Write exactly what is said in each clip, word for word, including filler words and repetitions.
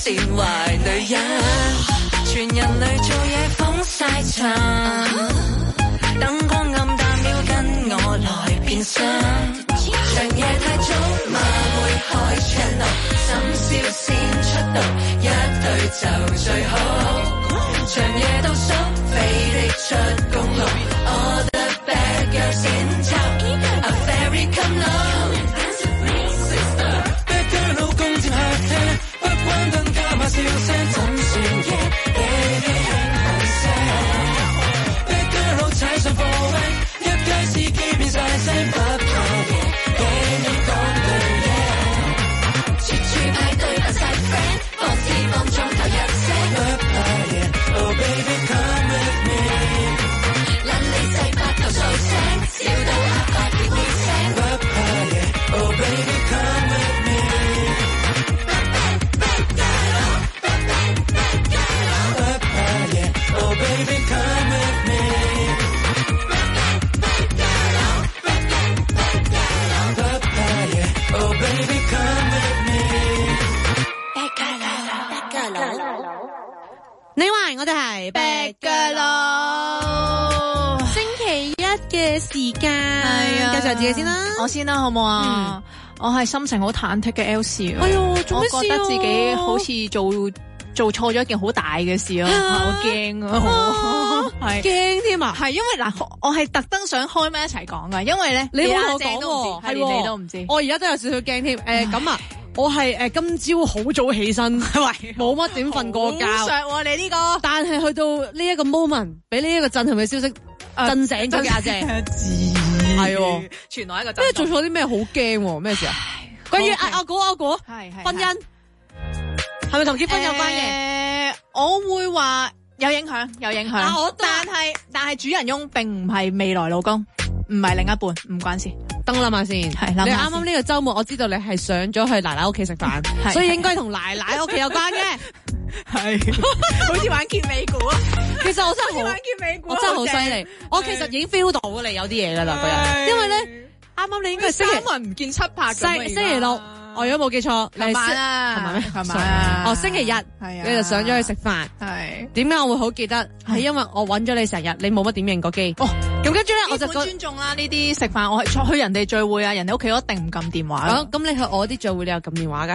善壞女人，全人類做嘢風曬場，燈光暗淡了跟我來變身，長夜太早馬會開 channel， 深宵先出道，一對就最好，長夜倒數飛的出公路 ，All the bad girls in town，A fairy come low。Bad girl 老公接客廳，不關燈加碼笑聲，怎算嘅 ？Baby 輕好聲 ，Bad girl 好踩上貨位，一街司機變晒聲，不怕嘅，俾你講對嘢，處處派對不晒 friend， 放肆放縱頭入聲，不怕嘅 ，Oh baby come with me， 撚你細八頭數聲，笑到阿爸跳跳聲，不怕嘅 ，Oh baby come with me。Bad girl, oh baby come with me. Oh baby come with me. Bad girl, bad girl. 你話我哋係 Bad girl。星期一嘅時間，係啊，介紹自己先啦。 我先啦，好唔好啊？嗯、我係心情好忐忑嘅 L C。 哎呦，做咩事啊？ 我覺得自己好似做。做錯咗一件好大嘅事咯，好驚啊！係驚添啊！ 係因為嗱，我係特登想開咪一齊講噶，因為咧你冇同我講， 係連你都唔知， 我而家都有少少驚添。誒咁啊，我係誒今朝好早起身，係冇乜點瞓過覺。 好錫你呢個， 但係去到呢一個 moment，俾呢一個震撼嘅消息震醒咗家姐，係喎， 傳來一個。 即係做錯啲咩好驚？咩事啊？關於阿阿果阿果係係婚姻。係咪同結婚有關嘅？ 呃？我會話有影響，有影響。 啊、 但係但係主人翁並唔係未來老公，唔係另一半，唔關事。 等我諗下先。係諗下先。你啱啱呢個週末，我知道你係上咗去奶奶屋企食飯，所以應該同奶奶屋企有關嘅。係， 好似玩揭尾故啊！ 其實我真係好玩揭尾故， 我真係好犀利。我其實已經 feel 到你有啲嘢㗎啦，嗰日。因為咧，啱啱你應該係星期三文唔見七拍星星期六。我如果冇記錯， 琴晚啊， 琴晚咩？ 琴晚啊， 哦，星期日，係啊，你就上咗去食飯， 係。 點解我會好記得？係因為我揾咗你成日，你冇乜點應過機。哦，咁跟住咧，我就尊重啦呢啲食飯，我係去人哋聚會啊，人哋屋企我一定唔撳電話。 咁咁你去我啲聚會，你又撳電話㗎？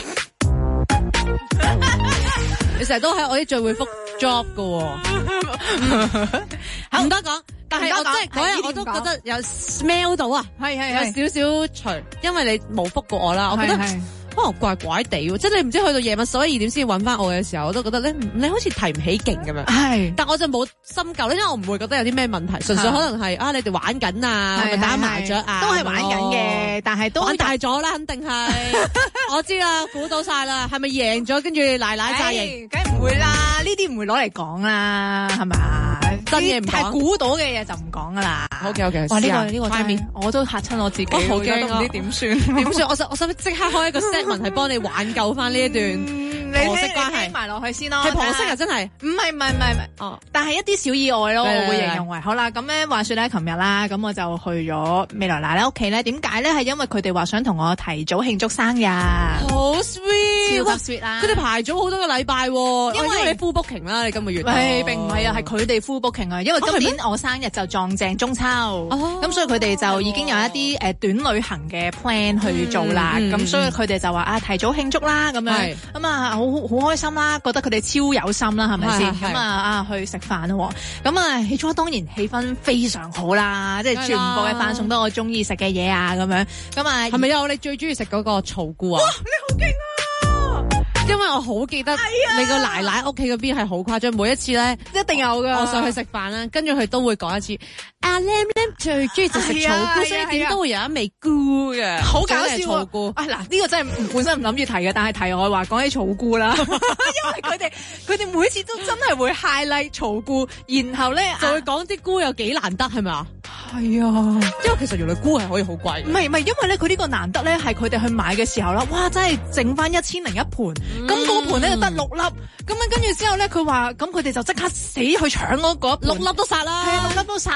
你成日都喺我啲聚會覆 job 㗎喎。唔得講。但係我真係嗰日我都覺得有 smell 到啊，係係有少少除，因為你冇覆過我啦，我覺得可能怪怪地喎，即係你唔知去到夜晚十一二點先揾翻我嘅時候，我都覺得咧你好似提唔起勁咁樣。係，但我就冇深究咧，因為我唔會覺得有啲咩問題，純粹可能係啊你哋玩緊啊，係咪打麻雀啊， 都係玩緊嘅，但係都玩大咗啦，肯定係。我知啦，估到晒啦，係咪贏咗跟住奶奶炸型？ 梗係唔會啦，呢啲唔會攞嚟講啦，係咪？ 真嘢唔講， 係估到嘅嘢就唔講噶啦。 OK OK， 哇呢個呢個塊面我都嚇親我自己， 我好驚都唔知點算點算。我想我想即刻開一個 statement 係幫你挽救翻呢一段婆媳關係， 埋落去先咯。 係婆媳啊，真係唔係唔係唔係哦，但係一啲小意外咯，我會形容為好啦。咁咧話說咧，琴日啦，咁我就去咗未來奶奶屋企咧。點解咧？係因為佢哋話想同我提早慶祝生日， 好 sweet， 超級 sweet 啦。 佢哋排咗好多個禮拜，因為你 full booking 啦，你今個月。 誒並唔係啊，係佢哋 full booking 啊，因為今年我生日就撞正中秋，咁所以佢哋就已經有一啲誒短旅行嘅 plan 去做啦。咁所以佢哋就話啊提早慶祝啦，咁樣咁啊好好開心啦，覺得佢哋超有心啦，係咪先？咁啊啊去食飯咯，咁啊起初當然氣氛非常好啦，即係全部嘅飯餸都我中意食嘅嘢啊，咁樣咁啊係咪有你最中意食嗰個草菇啊？哇，你好勁啊！因為我好記得你個奶奶屋企嗰邊係好誇張，每一次咧一定有噶。 我上去食飯啦，跟住佢都會講一次。阿 Lam Lam 最中意就食草菇，所以點都會有一味菇嘅， 好搞笑。 草菇啊嗱，呢個真係本身唔諗住提嘅，但係題外話講起草菇啦，因為佢哋佢哋每次都真係會 highlight 草菇，然後咧就會講啲菇有幾難得，係咪啊？ 係啊， 因為其實原來菇係可以好貴。 唔係唔係，因為咧佢呢個難得咧係佢哋去買嘅時候啦，哇！真係剩翻一千零一盤，咁嗰盤咧就得六粒，咁樣跟住之後咧佢話咁佢哋就即刻死去搶嗰嗰六粒都殺啦， 係六粒都殺啦咁樣。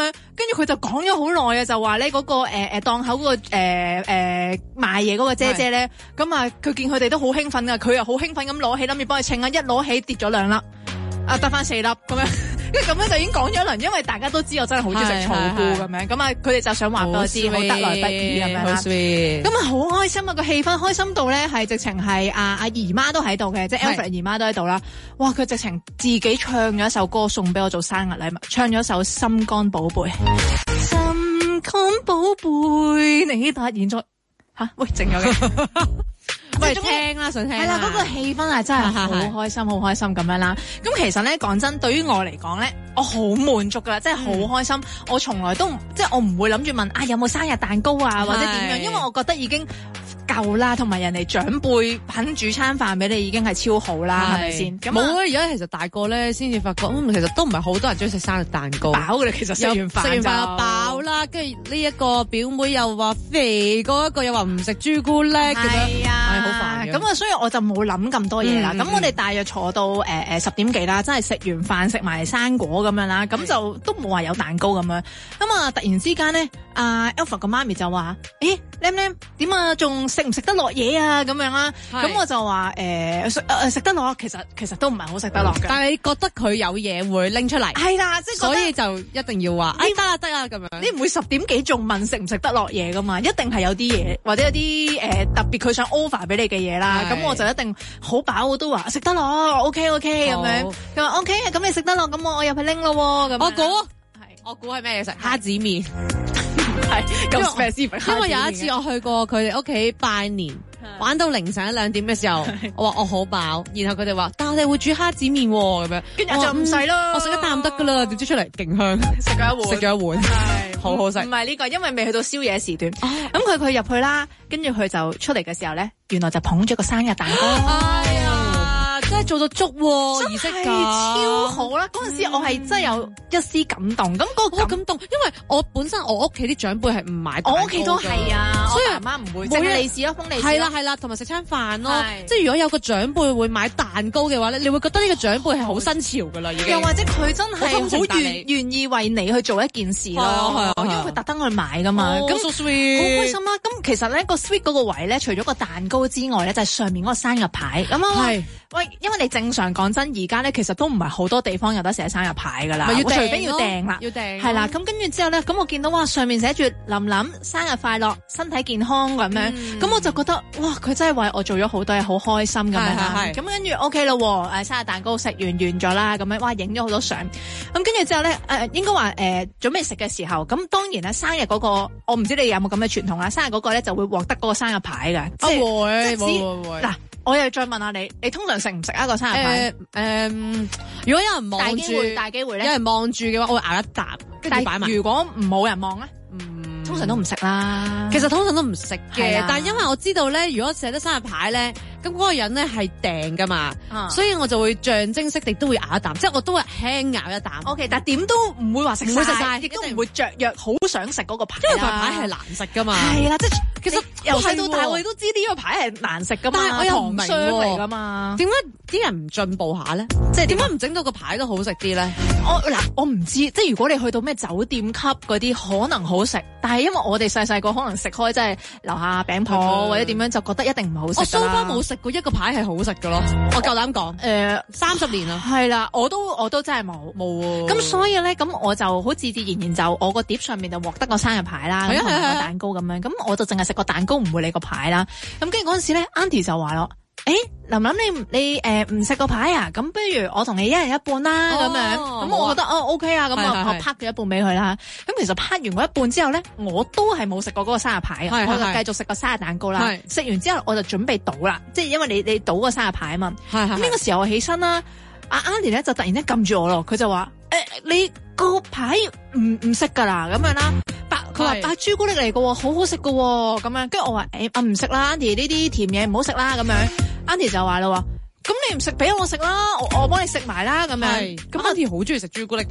樣，跟住佢就講咗好耐啊，就話咧嗰個誒誒檔口嗰、嗰個誒誒、呃呃、賣嘢嗰個姐姐咧，咁啊佢見佢哋都好興奮啊，佢又好興奮咁攞起諗住幫佢稱啊，一攞起跌咗兩粒，啊得翻四粒咁樣。跟住咁樣就已經講咗一輪，因為大家都知我真係好中意食草菇咁樣，咁啊佢哋就想話俾我知，好得來不易咁樣啦。咁啊好開心啊，個氣氛開心到咧係直情係阿阿姨媽都喺度嘅，即係 Alfred 姨媽都喺度啦。哇！佢直情自己唱咗一首歌送俾我做生日禮物，唱咗首《心肝寶貝》。心肝寶貝，你突然在吓？喂，靜咗嘅。 喂，聽啦，想聽。 係啦，嗰個氣氛係真係好開心，好開心咁樣啦。咁其實咧，講真，對於我嚟講咧，我好滿足噶啦，即係好開心。我從來都即係我唔會諗住問啊有冇生日蛋糕啊或者點樣，因為我覺得已經夠啦，同埋人哋長輩肯煮餐飯俾你已經係超好啦，係咪先？咁冇啊！而家其實大個咧先至發覺，嗯，其實都唔係好多人中意食生日蛋糕。 飽噶啦，其實食完飯食完飯就飽啦。跟住呢一個表妹又話肥，嗰一個又話唔食朱古力咁樣。係啊，好煩嘅。咁啊，所以我就冇諗咁多嘢啦。咁、嗯、我哋大約坐到誒誒十點幾啦，真係食完飯食埋生果咁樣啦，咁就都冇話有蛋糕咁樣。咁啊，突然之間咧，阿 Alpha 個媽咪就話：誒，Lam Lam 點啊？仲食唔食得落嘢啊？咁樣啦。咁我就話誒食誒食得落，其實其實都唔係好食得落嘅。但係你覺得佢有嘢會拎出嚟？係啦，即係所以就一定要話，誒得啊得啊咁樣。 你唔會十點幾仲問食唔食得落嘢噶嘛？一定係有啲嘢，或者有啲誒、呃、特別佢想 offer 俾你嘅嘢啦。咁我就一定好飽，我都話食得落 ，OK OK 咁樣。佢話 OK， 咁你食得落，咁我我入去拎咯。咁我估係，我估係咩嘢食？蝦子麵。 係咁 specific。 因為有一次我去過佢哋屋企拜年，玩到凌晨一兩點嘅時候，我話我好飽，然後佢哋話，但我哋會煮蝦子麵咁樣， 跟住就唔使咯， 我食一啖得噶啦，點知出嚟勁香， 食咗一碗， 食咗一碗，係好好食。 唔係呢個，因為未去到宵夜時段。咁佢佢入去啦，跟住佢就出嚟嘅時候咧，原來就捧咗個生日蛋糕。 哎呀！真係做到足喎，儀式感超好啦！嗰陣時我係真係有一絲感動，咁嗰個好感動，因為我本身我屋企啲長輩係唔買蛋糕， 我屋企都係啊， 所以媽媽唔會食利是咯，封利是係啦係啦，同埋食餐飯咯。即係如果有個長輩會買蛋糕嘅話咧，你會覺得呢個長輩係好新潮噶啦，已經。又或者佢真係好願願意為你去做一件事咯，因為佢特登去買噶嘛，咁好開心啦！咁其實咧個 sweet 嗰個位咧，除咗個蛋糕之外咧，就係上面嗰個生日牌咁啊。係喂，因為你正常講真，而家咧其實都唔係好多地方有得寫生日牌噶啦， 要除非要訂啦， 要訂係啦。咁跟住之後咧，咁我見到哇，上面寫住琳琳生日快樂，身體健康咁樣，咁、嗯、我就覺得哇，佢真係為我做咗好多嘢，好開心咁樣啦。咁跟住 OK 咯，誒生日蛋糕食完完咗啦，咁樣哇影咗好多相。咁跟住之後咧，誒、呃、應該話誒、呃、準備食嘅時候，咁當然啦，生日嗰、那個我唔知你有冇咁嘅傳統啦，生日嗰個咧就會獲得嗰個生日牌嘅，即係會即係嗱。我又再問下你，你通常食唔食一個生日牌？誒、呃呃， 如果有人望住，大機會， 大機會咧， 有人望住嘅話，我會咬一啖，跟住擺埋。如果唔冇人望咧？嗯，通常都唔食啦。 其實通常都唔食嘅，但係因為我知道咧，如果寫得生日牌咧，咁嗰個人咧係訂噶嘛，嗯、所以我就會象徵式地都會咬一啖，即係我都會輕咬一啖。O、okay, K， 但係點都唔會話食晒，亦都唔會雀躍好想食嗰個牌，因為個牌係難食噶嘛。係啦，即係其實由細到大我哋都知呢個牌係難食噶嘛，但係我又唔明嚟噶嘛。點解啲人唔進步下咧？即係點解唔整到個牌都好食啲咧？我嗱，我唔知，即係如果你去到咩酒店級嗰啲，可能好食，但係因為我哋細細個可能食開即係樓下餅鋪、嗯、或者點樣，就覺得一定唔係好食。我蘇花冇食過一個牌係好食噶咯，我夠膽講。誒，三十年啦，係啦，我都我都真係冇冇。咁所以咧，咁我就好自自然然就我個碟上面就獲得個生日牌啦，同埋個蛋糕咁樣。咁我就淨係食個蛋糕，唔會理個牌啦。咁跟住嗰陣時咧 Auntie 就話咯。誒，琳琳你你誒唔食個牌啊？咁不如我同你一人一半啦，咁、哦、樣。咁我覺得哦 OK 啊，咁我我拍咗一半俾佢啦。咁其實拍完嗰一半之後咧，我都係冇食過嗰個生日牌嘅，我就繼續食個生日蛋糕啦。食完之後我就準備倒啦，即係因為你你倒個生日牌啊嘛。咁呢個時候我起身啦，阿 Auntie 咧就突然間撳住我咯，佢就話誒、欸、你個牌唔唔識噶啦，咁樣啦。佢話白朱古力嚟嘅，好好食嘅，咁樣。跟住我話誒，我唔食啦 ，Auntie 呢啲甜嘢唔好食啦，咁樣。Auntie 就話啦，咁你唔食俾我食啦，我我幫你食埋啦，咁樣。咁 Auntie 好中意食朱古力噶，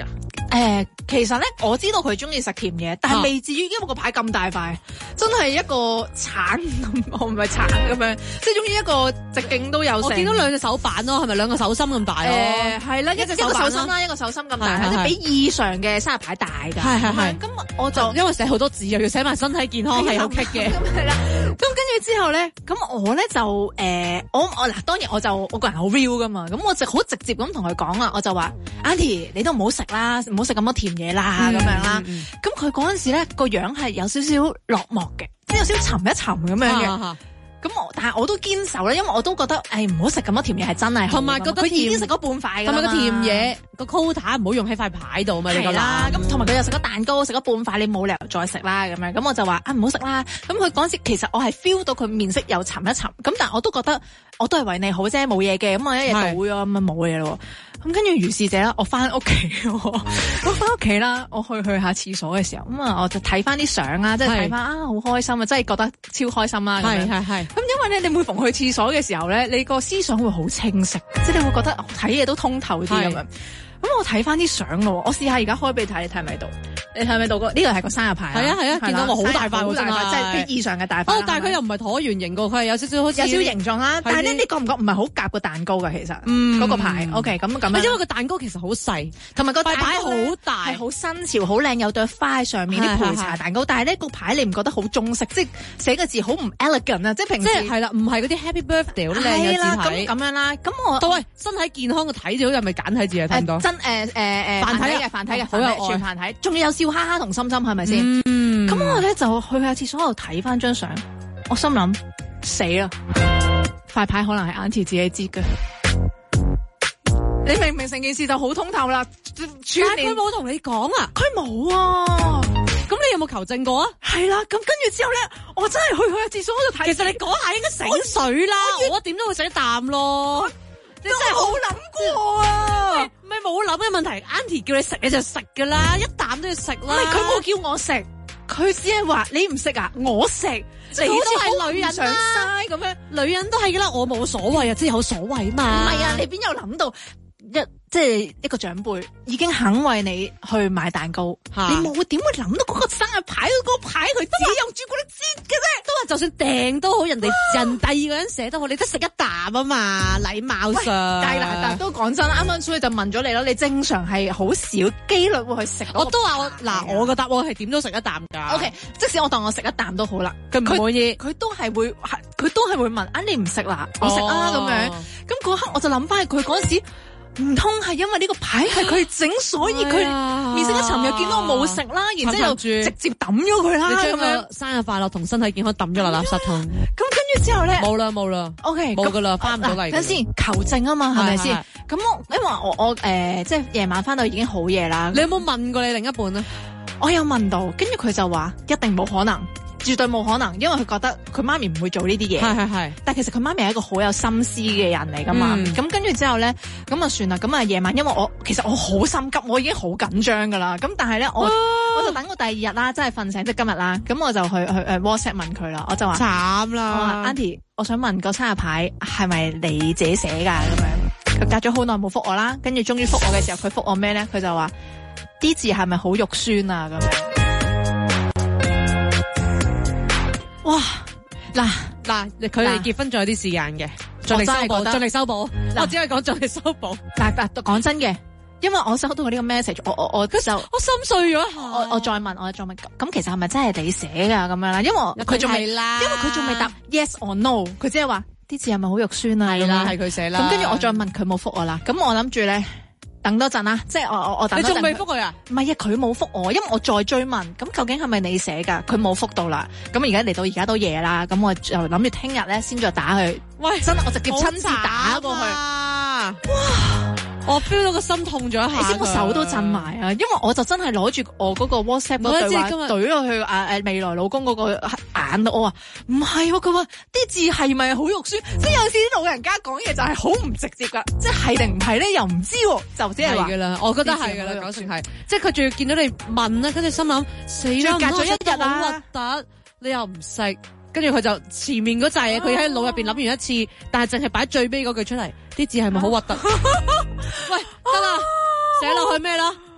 誒，其實咧我知道佢中意食甜嘢，但係未至於因為個牌咁大塊，真係一個橙，我唔係橙咁樣，即係中意一個直徑都有。 我見到兩隻手板咯，係咪兩個手心咁大咯？ 誒係啦，一隻一個手心啦，一個手心咁大，即係比以上嘅生日牌大㗎。係係係。咁我就因為寫好多字又要寫埋身體健康係好棘嘅。 咁係啦。咁跟住之後咧，咁我咧就誒，我我嗱當然我就我個人好 real 㗎嘛，咁我就好直接咁同佢講啦，我就話 Auntie 你都唔好食啦，唔好食咁多甜嘢啦，咁樣啦。咁佢嗰陣時咧個樣係有少少落寞嘅，即係有少少沉一沉咁樣嘅。咁我但係我都堅守啦，因為我都覺得誒唔好食咁多甜嘢係真係好，同埋覺得佢已經食咗半塊㗎， 同埋個甜嘢個 quota 唔好用喺塊牌度嘛。係啦， 咁同埋佢又食咗蛋糕，食咗半塊，你冇理由再食啦咁樣。咁我就話啊唔好食啦。咁佢嗰陣時其實我係 feel 到佢面色又沉一沉，咁但係我都覺得我都係為你好啫，冇嘢嘅。咁我一日倒咗咁啊冇嘢咯。咁跟住如是者啦，我翻屋企，我翻屋企啦，我去去下廁所嘅時候，咁啊我就睇翻啲相啦，即係睇翻啊好開心啊，真係覺得超開心啦。係係係。咁因為咧，你每逢去廁所嘅時候咧，你個思想會好清晰，即係你會覺得睇嘢都通透啲咁樣。咁我睇翻啲相咯，我試下而家開俾你睇，你睇唔睇到？你睇唔睇到？呢個係個生日牌。係啊係啊，見到我好大塊，好大塊，即係比以上嘅大塊。哦，但係佢又唔係橢圓形個，佢係有少少好似有少少形狀啦。但係咧，你覺唔覺唔係好夾個蛋糕㗎？其實，嗰個牌。OK，咁咁樣。因為個蛋糕其實好細，同埋個牌好大，係好新潮、好靚，有對花喺上面啲焙茶蛋糕。但係呢個牌你唔覺得好中式？即係寫個字好唔 elegant 啊！即係平時係啦，唔係嗰啲 Happy Birthday 好靚嘅字體。咁咁樣啦，咁我喂身體健康個體字好似係咪簡體字啊？睇唔到。真誒誒誒繁體嘅繁體嘅，好有全繁體，仲要有笑哈哈同心心，係咪先？咁我咧就去下廁所度睇翻張相，我心諗死啦！塊牌可能係 Auntie 自己知嘅，你明唔明成件事就好通透啦？但係佢冇同你講啊，佢冇啊。咁你有冇求證過啊？係啦，咁跟住之後咧，我真係去去下廁所度睇。其實你嗰下應該醒水啦，我點都會食一啖咯。你真係冇諗過啊！唔係冇諗嘅問題 ，Auntie 叫你食你就食噶啦，一啖都要食啦。唔係佢冇叫我食，佢只係話你唔食啊，我食。你都係女人想嘥咁樣，女人都係噶啦，我冇所謂啊，即係有所謂嘛。唔係啊，你邊有諗到一即係一個長輩已經肯為你去買蛋糕，你冇點會諗到嗰個生日牌嗰個牌佢自己用朱古力擠嘅啫？都話就算訂都好，人哋人第二個人寫都好，你得食一啖啊嘛，禮貌上。但係嗱，但都講真，啱啱所以就問咗你咯，你正常係好少機率會去食。我都話我嗱，我個答案係點都食一啖㗎。OK，即使我當我食一啖都好啦，佢唔滿意，佢都係會，佢都係會問啊，你唔食啦，我食啊咁樣。咁嗰刻我就諗翻起佢嗰陣時。唔通係因為呢個牌係佢整，所以佢面色一沉，又見到我冇食啦，然之後直接抌咗佢啦，咁樣生日快樂同身體健康抌咗落垃圾桶。咁跟住之後咧，冇啦冇啦 ，OK，冇噶啦，翻唔到嚟。等先求證啊嘛，係咪先？咁我因為我我誒，即係夜晚翻到已經好夜啦。你有冇問過你另一半咧？我有問到，跟住佢就話一定冇可能。絕對冇可能，因為佢覺得佢媽咪唔會做呢啲嘢。係係係。但其實佢媽咪係一個好有心思嘅人嚟噶嘛。咁、嗯、跟住之後咧，咁啊算啦。咁啊夜晚，因為我其實我好心急，我已經好緊張噶啦。咁但係咧，我、啊、我就等我第二日啦，真係瞓醒即係今日啦。咁我就去去誒 WhatsApp 問佢啦。我就話慘啦。我話 Auntie，我想問個生日牌係咪你自己寫㗎？咁樣佢隔咗好耐冇覆我啦。跟住終於覆我嘅時候，佢覆我咩咧？佢就話啲字係咪好肉酸啊？咁樣。哇！嗱嗱，佢哋結婚仲有啲時間嘅，盡力修補，盡力修補。我只可以講盡力修補。但但講真嘅，因為我收到佢呢個 message，我我我就我心碎咗一下。我我再問，我再問，咁其實係咪真係你寫㗎咁樣啦？因為佢仲未啦，因為佢仲未答 yes or no，佢只係話啲字係咪好肉酸啊？係啦，係佢寫啦。咁跟住我再問佢冇覆我啦。咁我諗住咧。等多陣啦，即係我我我等多陣。你仲未覆佢啊？唔係啊，佢冇覆我，因為我再追問，咁究竟係咪你寫噶？佢冇覆到啦。咁而家嚟到而家都夜啦，咁我就諗住聽日咧先再打去。喂，真係我直接親自打過去。哇！我 feel 到個心痛咗一下，你知我手都震埋啊！因為我就真係攞住我嗰個 WhatsApp 嗰對話懟落去誒誒未來老公嗰個眼度，我話唔係喎，佢話啲字係咪好肉酸？即係有時啲老人家講嘢就係好唔直接噶，即係係定唔係咧又唔知，就只係話。係噶啦，我覺得係噶啦，九成係。即係佢仲要見到你問啦，跟住心諗死啦，隔咗一日啊，好核突，你又唔食。跟住佢就前面嗰陣嘢，佢喺腦入邊諗完一次，但係淨係擺最尾嗰句出嚟，啲字係咪好核突？喂，得啦，寫落去咩啦？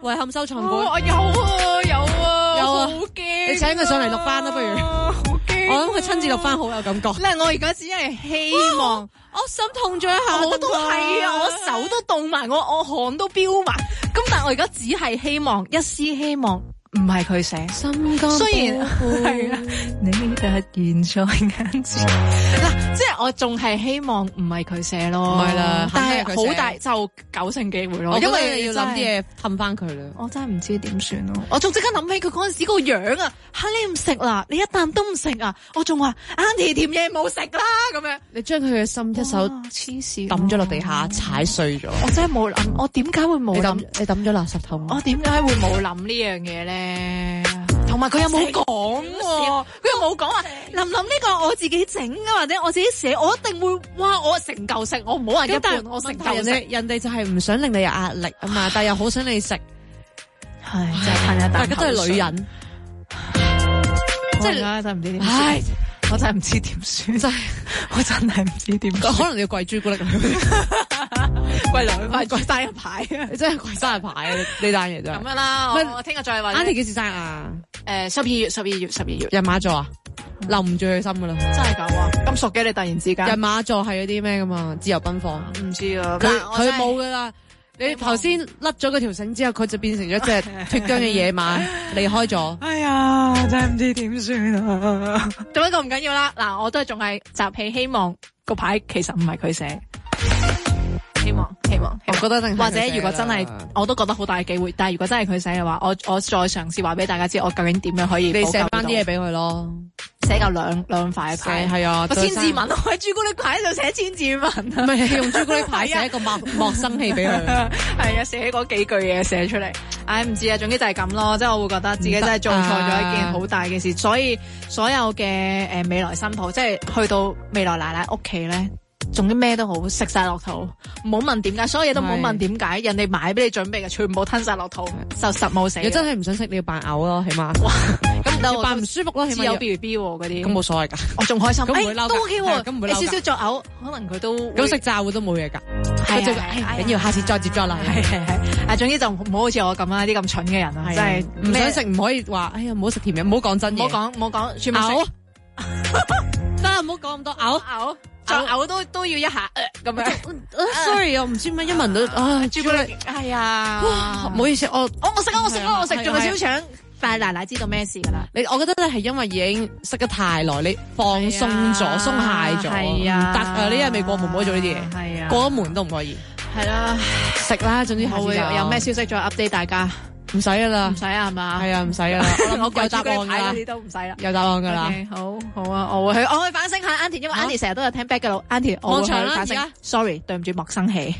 遺憾收藏館。 我有啊，有啊， 有啊， 好驚！ 你請佢上嚟錄翻啦，不如。 好驚！ 我諗佢親自錄翻好有感覺。 咧，我而家只係希望， 我心痛咗一下， 我都係啊，我手都凍埋，我我汗都飆埋。咁但係我而家只係希望一絲希望。唔係佢寫， 心肝雖然係啊，你突然在眼前嗱，即係我仲係希望唔係佢寫咯， 唔係啦， 但係好大就九成機會咯，因為你要諗啲嘢氹翻佢啦。 我真係唔知點算咯，我仲即刻諗起佢嗰陣時個樣啊，吓你唔食啦，你一啖都唔食啊，我仲話 Auntie 甜嘢冇食啦咁樣， 你將佢嘅心一手黐線抌咗落地下，踩碎咗。 我真係冇諗，我點解會冇諗？ 你抌咗垃圾桶， 我點解會冇諗呢樣嘢咧？同埋佢有冇講喎？佢又冇講話，林林呢個我自己整啊，或者我自己寫，我一定會哇！我成嚿食，我唔好話一半，我成嚿食。 人哋就係唔想令你有壓力啊嘛，但係又好想你食， 係就係噴一啖。 大家都係女人， 即係真係唔知點算。我真係唔知點算，真係我真係唔知點算。 可能要跪朱古力，跪兩塊，跪生日牌啊！你真係跪生日牌啊！呢單嘢真係咁樣啦。我聽日再話。 Auntie 幾時生日啊？ 誒，十二月，十二月，十二月。 人馬座啊，留唔住佢心噶啦。 真係咁啊！咁熟嘅你突然之間。 人馬座係嗰啲咩噶嘛？自由奔放。 唔知啊， 佢佢冇噶啦。你頭先甩咗嗰條繩之後，佢就變成咗隻脫韁嘅野馬，離開咗。 哎呀，真係唔知點算啊！咁一個唔緊要啦，嗱，我都係仲係集氣，希望個牌其實唔係佢寫，希望希望， 我覺得一定或者如果真係，我都覺得好大嘅機會。但係如果真係佢寫嘅話，我我再嘗試話俾大家知，我究竟點樣可以你寫翻啲嘢俾佢咯。 寫夠兩兩塊牌， 係啊， 個千字文，我喺朱古力牌度寫千字文， 唔係用朱古力牌寫一個莫莫生氣俾佢， 係啊，寫嗰幾句嘢寫出嚟，唉唔知啊，總之就係咁咯，即係我會覺得自己真係做錯咗一件好大嘅事，所以所有嘅誒未來新抱，即係去到未來奶奶屋企咧。總之咩都好，食晒落肚，唔好問點解，所有嘢都唔好問點解，人哋買俾你準備嘅，全部吞晒落肚，就實冇死。 你真係唔想食，你要扮嘔咯，起碼。哇！咁要扮唔舒服咯，起碼有 B B 嗰啲。 咁冇所謂㗎， 我仲開心。 咁唔會嬲㗎。 都 OK 喎， 咁唔會嬲㗎。 你少少作嘔，可能佢都。 咁食炸糊都冇嘢㗎。 係係係。緊要下次再接再厲。 係係係。啊，總之就唔好好似我咁啦，啲咁蠢嘅人啊，真係唔想食唔可以話，哎呀唔好食甜嘢，唔好講真嘢。 唔好講唔好講，全部嘔。得啦，唔好講咁多嘔嘔。再嘔都都要一下咁樣。 Sorry， 我唔知咩一聞到啊朱古力， 係啊， 唔好意思，我我我食啊，我食啊，我食仲係小腸。但係奶奶知道咩事㗎啦？ 你我覺得咧係因為已經食得太耐，你放鬆咗、鬆懈咗， 係啊， 唔得啊！呢日未過門唔可以做呢啲嘢， 係啊， 過咗門都唔可以。 係啦， 食啦，總之我會有咩消息再 update 大家。 唔使噶啦， 唔使啊，係嘛？ 係啊，唔使噶啦。我諗有答案㗎啦， 你都唔使啦， 有答案㗎啦。 好好啊，我會去，我會反省下 Auntie， 因為 Auntie 成日都有聽 back 嘅路 Auntie 我會去反省。Sorry， 對唔住，莫生氣。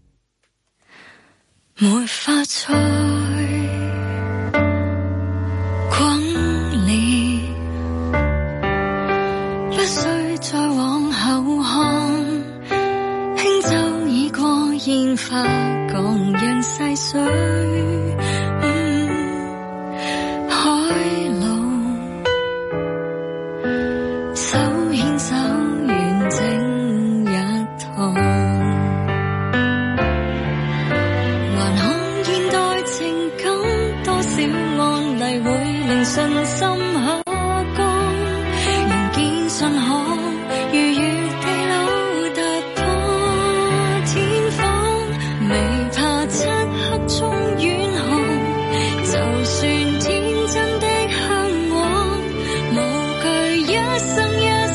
沒法再轟烈，不需再往後看，輕舟已過煙花降人細水。信心下降，仍見信航，如月地老突破天荒，未怕漆黑中遠航，就算天真的向往，無懼一生一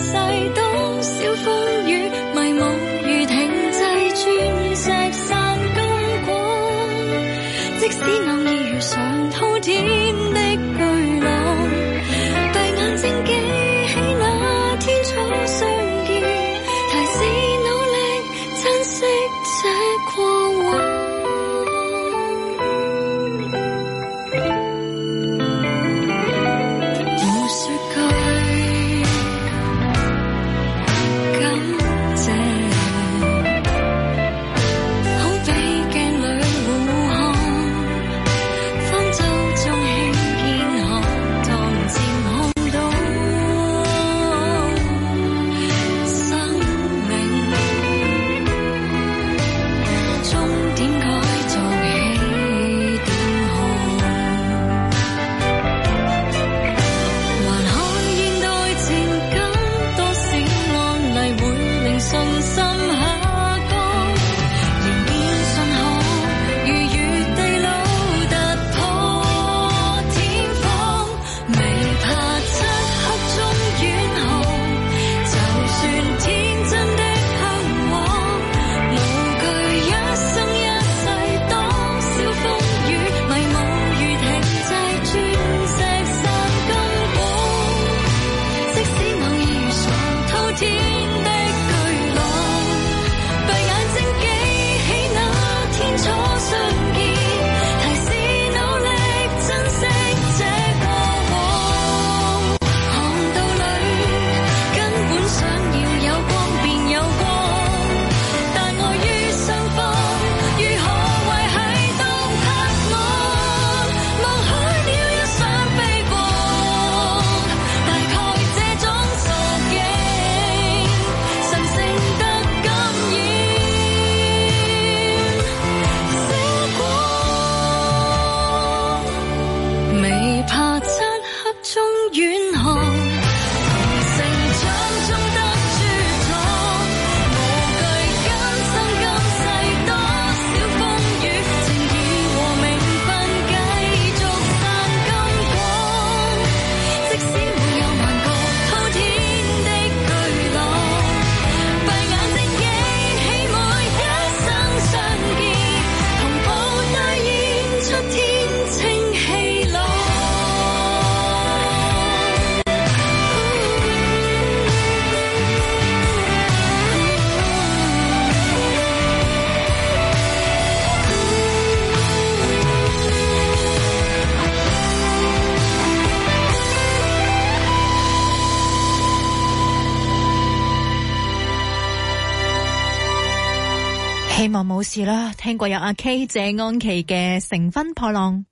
希望冇事啦。聽過有阿 K 謝安琪嘅乘風破浪。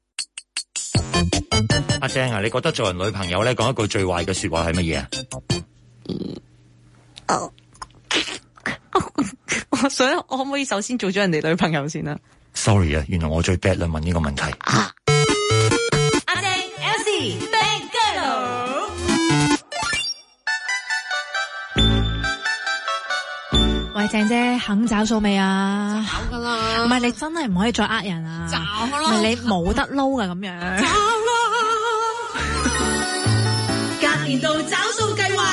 阿正啊，你覺得做人女朋友咧講一句最壞嘅說話係乜嘢啊？ 哦，我想我可唔可以首先做咗人哋女朋友先啊 ？Sorry 啊，原來我最 bad 啦，問呢個問題。 啊、阿正 Elsie Bad Girl， 喂鄭姐肯找數未啊？ 找噶啦， 唔係你真係唔可以再呃人啊！ 找啦， 唔係你冇得撈噶咁樣。 找啦， 隔年度找數計劃。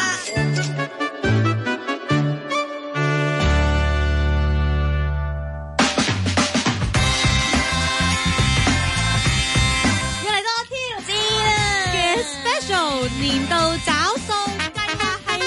年度找數計劃係，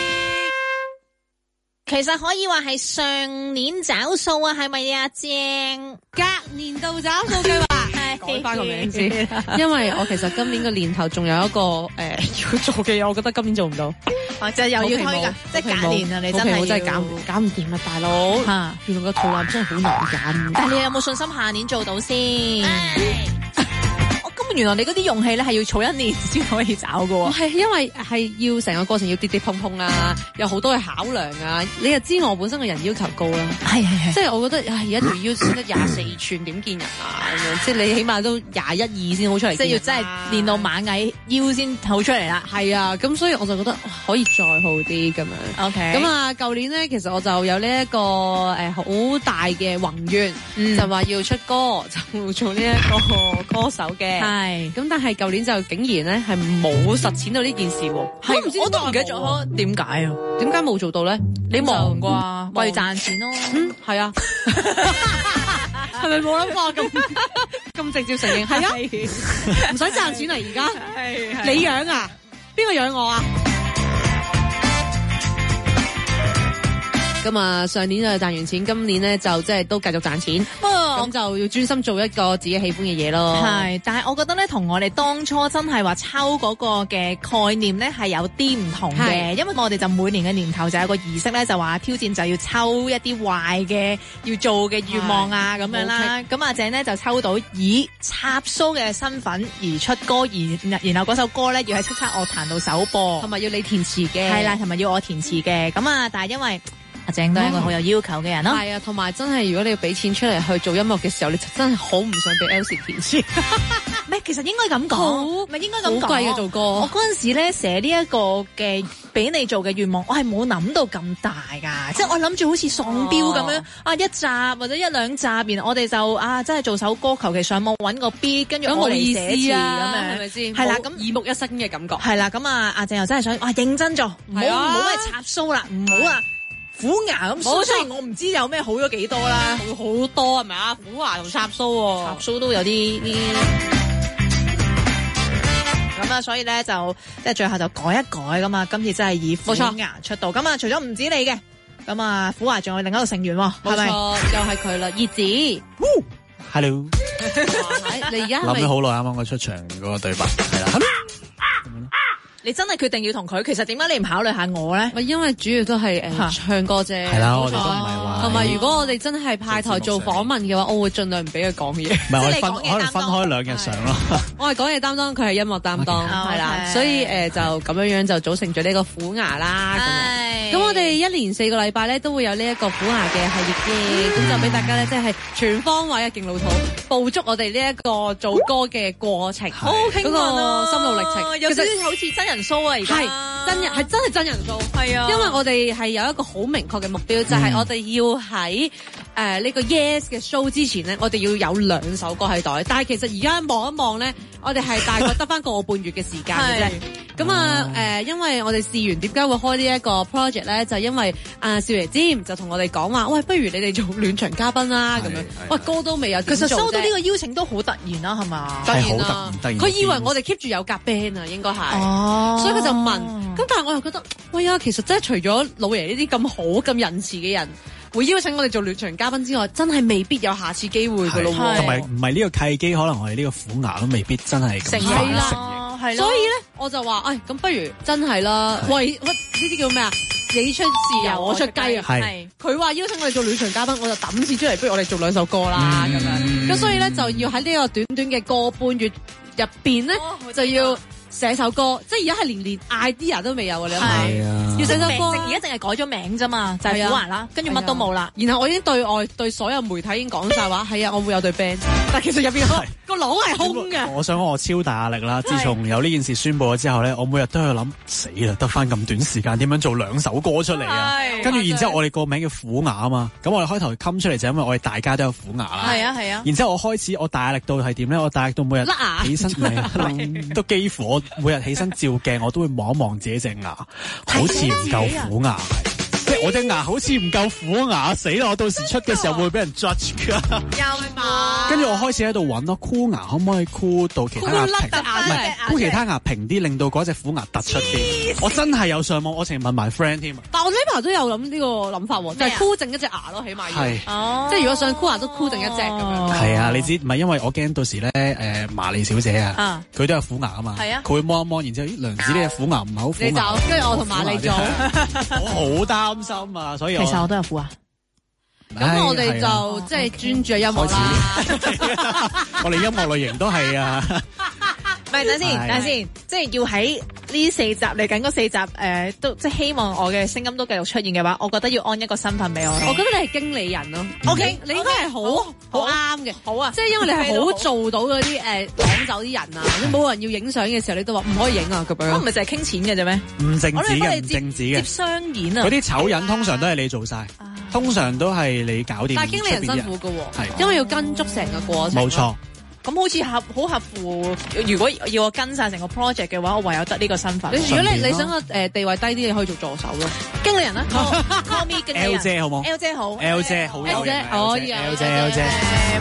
其實可以話係上年找數啊，係咪啊？正隔年度找數計劃，改翻個名先，因為我其實今年個年頭仲有一個誒、呃、要做嘅嘢，我覺得今年做唔到， 或者又要推噶，即係隔年啊！你真係真係搞搞唔掂啊，大佬吓！原來個肚腩真係好難忍， 但係你有冇信心下年做到先？原來你嗰啲勇氣咧係要儲一年先可以找噶， 係因為係要成個過程要跌跌碰碰啊，有好多嘅考量啊。你又知我本身個人要求高啦， 係係係， 即係我覺得唉，而家條腰先得廿四寸，點見人啊咁樣，即係你起碼都廿一二先好出嚟， 即係要真係練到螞蟻腰先好出嚟啦。 係啊，咁所以我就覺得可以再好啲咁樣。OK，咁啊，舊年咧其實我就有呢、這、一個誒好、呃、大嘅宏願，嗯、就話要出歌，就做呢一個歌手嘅。係，咁但係舊年就竟然咧係冇實踐到呢件事喎， 我唔知我都唔記得咗點解啊？ 點解冇做到咧？ 你忙啩，為賺錢咯。 嗯，係啊，係咪冇諗過咁咁直接承認？係啊，唔使賺錢啊！而家你養啊？邊個養我啊？咁啊，上年就賺完錢，今年咧就即係都繼續賺錢，咁就要專心做一個自己喜歡嘅嘢咯。係，但係我覺得咧，同我哋當初真係話抽嗰個嘅概念咧係有啲唔同嘅，因為我哋就每年嘅年頭就有個儀式咧，就話挑戰就要抽一啲壞嘅要做嘅願望啊咁樣啦。咁阿鄭咧就抽到以插蘇嘅身份而出歌，而然後嗰首歌咧要喺叱咤樂壇度首播，同埋要你填詞嘅，係啦，同埋要我填詞嘅。咁啊，但係因為阿鄭都係一個好有要求嘅人咯，係啊，同埋真係如果你要俾錢出嚟去做音樂嘅時候，你真係好唔想俾 Elsie 填詞。咩？其實應該咁講，咪應該咁講。好貴嘅做歌，我嗰陣時咧寫呢一個嘅俾你做嘅願望，我係冇諗到咁大噶，即係我諗住好似喪標咁樣，啊一集或者一兩集，然後我哋就啊真係做首歌，求其上網揾個 beat，跟住我嚟寫詞咁樣，係咪先？係啦，咁耳目一新嘅感覺。係啦，咁啊阿鄭又真係想哇認真做，唔好唔好係插蘇啦，唔好啊。虎牙咁，雖然我唔知有咩好咗幾多啦，好好多係咪啊？虎牙同插蘇，插蘇都有啲啲咁啊，所以咧就即係最後就改一改噶嘛。今次真係以虎牙出道，咁啊除咗唔止你嘅，咁啊虎牙仲有另一個成員，係咪？又係佢啦，葉子。 Hello， 你而家諗咗好耐，啱啱我出場嗰個對白係啦。 你真係決定要同佢？其實點解你唔考慮下我咧？因為主要都係誒、呃、唱歌啫。係啦，我哋都唔係話。同埋如果我哋真係派台做訪問嘅話，我會盡量唔俾佢講嘢。唔係我哋分可能分開兩日上咯。我係講嘢擔當，佢係音樂擔當，係啦。Okay. 所以誒、呃、就咁樣樣就組成咗呢個虎牙啦。咁我哋一連四個禮拜咧都會有呢一個虎牙嘅系列嘅，咁、嗯、就俾大家咧即係全方位嘅勁老土捕捉我哋呢一個做歌嘅過程，好興奮啊！心路歷程，有少少好似真人 show 啊！而家係真人，係真係真人 show，係啊！因為我哋係有一個好明確嘅目標，就係、是、我哋要喺誒呢個 Yes 嘅 show 之前咧，我哋要有兩首歌喺袋。但係其實而家望一望咧，我哋係大概得翻個半月嘅時間嘅啫。咁啊誒、呃，因為我哋試完點解會開呢一個 project 咧，就因為啊少爺占就同我哋講話，喂，不如你哋做暖場嘉賓啦咁樣。喂，歌都未有，其實收到呢個邀請都好突然啦，係嘛？突然啦，佢以為我哋 keep 住有夾 band 啊，應該係。哦，所以佢就問。咁但係我又覺得，喂啊，其實真係除咗老爺呢啲咁好咁仁慈嘅人會邀請我哋做暖場嘉賓之外，真係未必有下次機會噶咯。 同埋唔係呢個契機，可能我哋呢個虎牙都未必真係咁快啦。係咯，所以咧我就話，誒、哎，咁不如真係啦。喂，喂，呢啲叫咩啊？ 你出豉油，我出雞啊。 係佢話邀請我哋做暖場嘉賓，我就抌錢出嚟，不如我哋做兩首歌啦咁樣。咁所以咧就要喺呢個短短嘅個半月入邊咧就要寫首歌，即係而家係連連 idea 都未有啊！你諗下，要寫首歌， 而家淨係改咗名啫嘛，就係苦牙啦，跟住乜都冇啦。 然後我已經對外對所有媒體已經講晒話，係啊，我會有對 band，但其實入邊個腦係空嘅。 我想講我超大壓力啦！自從有呢件事宣佈咗之後咧，我每日都喺度諗，死啦，得翻咁短時間，點樣做兩首歌出嚟啊？跟住然之後我哋個名叫苦牙啊嘛，咁我哋開頭冚出嚟就因為我哋大家都有苦牙啦。 係啊係啊。 然之後我開始我大壓力到係點咧？我大壓力到每日起身都幾乎我每日起身照鏡，我都會望一望自己隻牙，好似唔夠苦牙。即係我隻牙好似唔夠苦牙，死啦！我到時出嘅時候會俾人 judge 㗎。 又冇。 跟住我開始喺度揾咯，箍牙可唔可以箍到其他牙平？唔係箍其他牙平啲，令到嗰隻苦牙突出啲。我真係有上網，我成日問埋 friend 添。 但我呢排都有諗呢個諗法喎，就係箍淨一隻牙咯，起碼要。 係。 哦。即係如果想箍牙都箍淨一隻咁樣。 係啊，你知唔係因為我驚到時咧誒麻利小姐啊，佢都有苦牙啊嘛。係啊。佢會摸一摸，然之後咦梁子呢隻苦牙唔係好苦牙。 你就跟住我同麻利做。 我好擔心啊，所以其實我都有苦牙。 咁我哋就即係專注音樂啦。 我哋音樂類型都係啊。 唔係等先，等先，即係要喺呢四集嚟緊嗰四集誒、呃，都即係希望我嘅聲音都繼續出現嘅話，我覺得要安一個身份俾我。我覺得你係經理人咯。O K，你應該係好好啱嘅。好啊，即係因為你係好做到嗰啲誒趕走啲人啊，冇人要影相嘅時候，你都話唔可以影啊咁樣。我唔係淨係傾錢嘅啫咩？唔淨止嘅，唔淨止嘅。接商演啊！嗰啲醜人通常都係你做晒，通常都係你搞掂。但係經理人辛苦㗎喎，係因為要跟足成個過程。冇錯。咁好似合好合乎，如果要我跟晒成個 project 嘅話，我唯有得呢個身份。如果你你想個誒地位低啲，你可以做助手咯。經理人啦 call me 經理人。L 姐好冇 ？L 姐好。L 姐好。L 姐可以啊。L 姐 L 姐。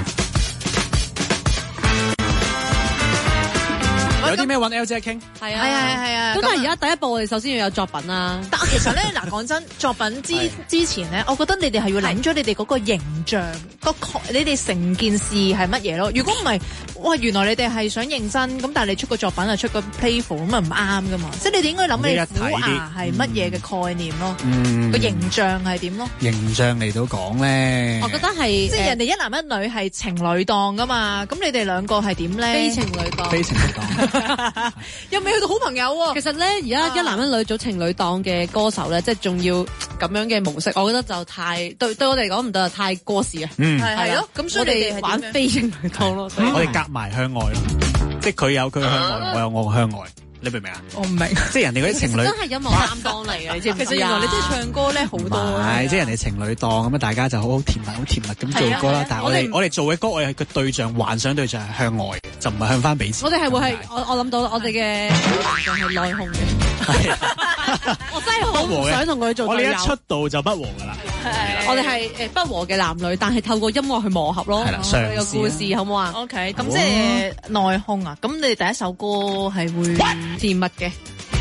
有啲咩揾 L 姐傾？係啊係啊係啊。咁但係而家第一步，我哋首先要有作品啦。但其實咧，嗱講真，作品之之前咧，我覺得你哋係要諗咗你哋嗰個形象，個你哋成件事係乜嘢咯？如果唔係，哇！原來你哋係想認真，咁但係你出個作品啊，出個 playful 咁啊唔啱噶嘛？即係你哋應該諗你苦牙係乜嘢嘅概念咯？嗯，個形象係點咯？形象嚟到講咧，我覺得係即係人哋一男一女係情侶檔噶嘛，咁你哋兩個係點咧？非情侶檔，非情侶檔。又未去到好朋友喎。其實咧，而家一男一女組情侶檔嘅歌手咧，即係仲要咁樣嘅模式，我覺得就太對對我哋嚟講唔得，太過時啊。嗯，係咯。咁所以你哋玩非情侶檔咯。我哋夾埋向外咯，即係佢有佢向外，我有我向外。你明唔明啊？我唔明。即係人哋嗰啲情侶真係音樂擔當嚟嘅，你知唔知啊？其實原來你真係唱歌咧好多。係，即係人哋情侶檔咁啊，大家就好好甜蜜、好甜蜜咁做歌啦。但係我哋我哋做嘅歌，我哋係個對象幻想對象係向外，就唔係向翻彼此。我哋係會係我我諗到我哋嘅就係內訌嘅。我真係好唔想同佢做。我哋一出道就不和噶啦。我哋係誒不和嘅男女，但係透過音樂去磨合咯。係啦，嘗個故事好唔好啊 ？OK，咁即係內訌啊！咁你哋第一首歌係會甜蜜嘅。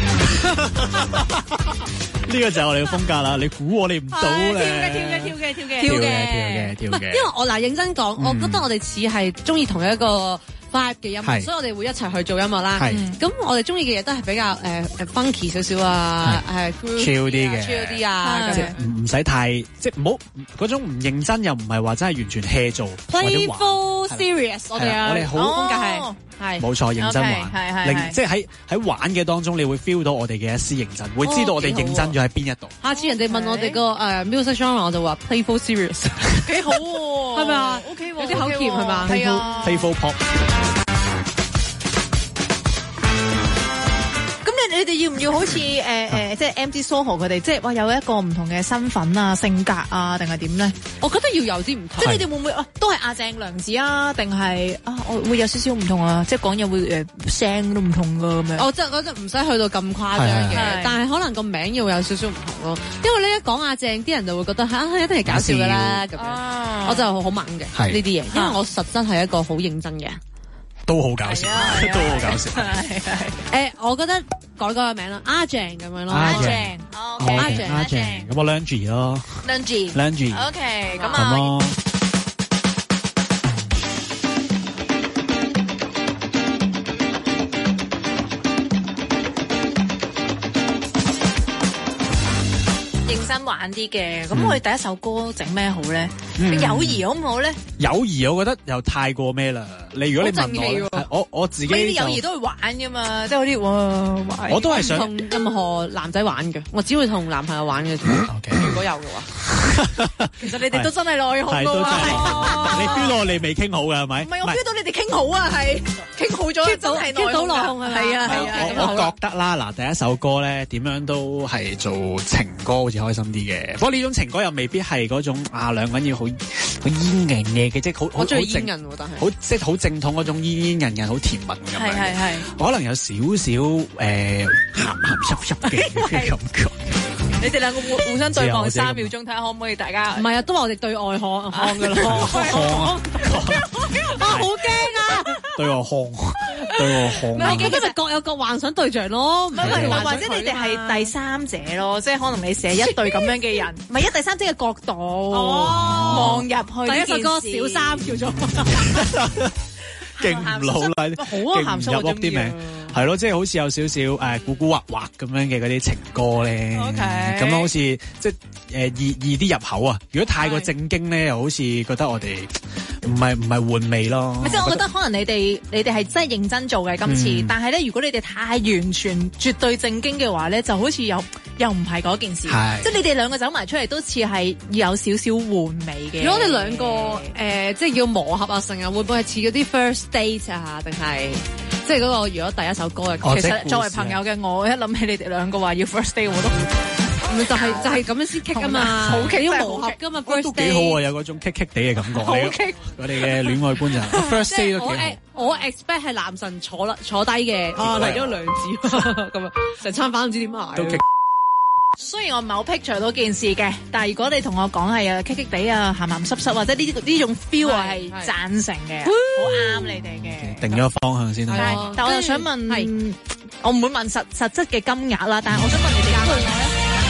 呢個就係我哋嘅風格啦！你估我哋唔到咧。跳嘅跳嘅跳嘅跳嘅跳嘅跳嘅跳嘅。因為我嗱認真講，我覺得我哋似係中意同一個vibe嘅音樂，所以我哋會一齊去做音樂啦。咁我哋中意嘅嘢都係比較誒誒 funky 少少啊，誒 chill 啲嘅 chill 啲啊，即係唔唔使太即係唔好嗰種唔認真，又唔係話真係完全 hea 做。Playful serious，我哋啊，我哋好風格係係冇錯，認真玩，係係即係喺喺玩嘅當中，你會 feel 到我哋嘅一絲認真，會知道我哋認真咗喺邊一度。下次人哋問我哋個誒 music genre，我就話 playful serious，幾好喎，係咪啊 ？OK，有啲口甜係嘛？係啊 ，playful pop。你哋要唔要好似誒誒，即係 M C Soho 佢哋，即係話有一個唔同嘅身份啊、性格啊，定係點咧？我覺得要有啲唔同。即係你哋會唔會啊？都係阿鄭良子啊？定係啊？我會有少少唔同啊？即係講嘢會誒聲都唔同噶咁樣。我即係我即係唔使去到咁誇張嘅，但係可能個名要有少少唔同咯。因為你一講阿鄭，啲人就會覺得嚇一定係搞笑噶啦咁樣。我就好猛嘅呢啲嘢，因為我實質係一個好認真嘅。都好搞笑，都好搞笑。係係。誒，我覺得改嗰個名啦，阿鄭咁樣咯。阿鄭，阿鄭，阿鄭。咁我 Lungy 咯。Lungy，Lungy。OK，咁啊。 認真玩啲嘅，咁我哋第一首歌整咩好咧？ 嗯、 友誼好唔好咧？ 友誼我覺得又太過咩啦。你如果你問我，我我自己呢啲友誼都會玩噶嘛，即係嗰啲哇， 我都係想同任何男仔玩嘅，我只會同男朋友玩嘅。Okay. 如果有嘅話，其實你哋都真係內行㗎嘛。 你 feel 到我哋未傾好㗎係咪？ 唔係我 feel 到你哋傾好啊，係傾好咗，真係內行㗎。係啊係啊， 我我覺得啦，嗱第一首歌咧點樣都係做情歌好似開心啲嘅。不過呢種情歌又未必係嗰種啊兩個人要好好煙韌嘅，即係好好中意煙韌喎，但係好即係好正統嗰種煙煙韌韌好甜蜜咁樣。 係係係， 可能有少少誒鹹鹹濕濕嘅感覺。 你哋兩個互互相對望三秒鐘，睇下可唔可以大家？ 唔係啊，都話我哋對外看看噶啦。啊，好驚啊！ 對我看，對我看。 唔係，今日各有各幻想對象咯。唔係，或者你哋係第三者咯，即係可能你寫一對咁樣嘅人，唔係一第三者嘅角度望入去。第一首歌小三叫做勁唔老禮， 好啊，鹹濕入屋啲名。係咯，即係好似有少少誒古古惑惑咁樣嘅嗰啲情歌咧，咁 Okay. 樣好似即係誒、呃、易易啲入口啊！如果太過正經咧，又好似覺得我哋唔係唔係換味咯。 即係我覺得可能你哋你哋係真係認真做嘅今次，嗯、但係咧如果你哋太完全絕對正經嘅話咧，就好似有又唔係嗰件事。是即係你哋兩個走埋出嚟都似係有少少換味嘅。 如果我哋兩個誒、呃、即係要磨合啊，成日會唔會係似嗰啲 first date 啊，定係？即係嗰個，如果第一首歌嘅， 其實作為朋友嘅我，一諗起你哋兩個話要 first day，我都咪就係就係咁樣先棘啊嘛，好棘要磨合噶嘛 first day 都幾好啊，有嗰種棘棘地嘅感覺。好棘，我哋嘅戀愛觀就 first day 都幾好。 我 expect 係男神坐啦坐低嘅，啊嚟咗梁子咁啊，成餐飯唔知點買。都棘。 雖然我唔係好 picture 到件事嘅，但係如果你同我講係啊棘棘地啊鹹鹹濕濕或者呢呢種 feel 我係贊成嘅，好啱你哋嘅。 定咗個方向先啦。 但但我又想問，我唔會問實實質嘅金額啦，但係我想問你哋價咧。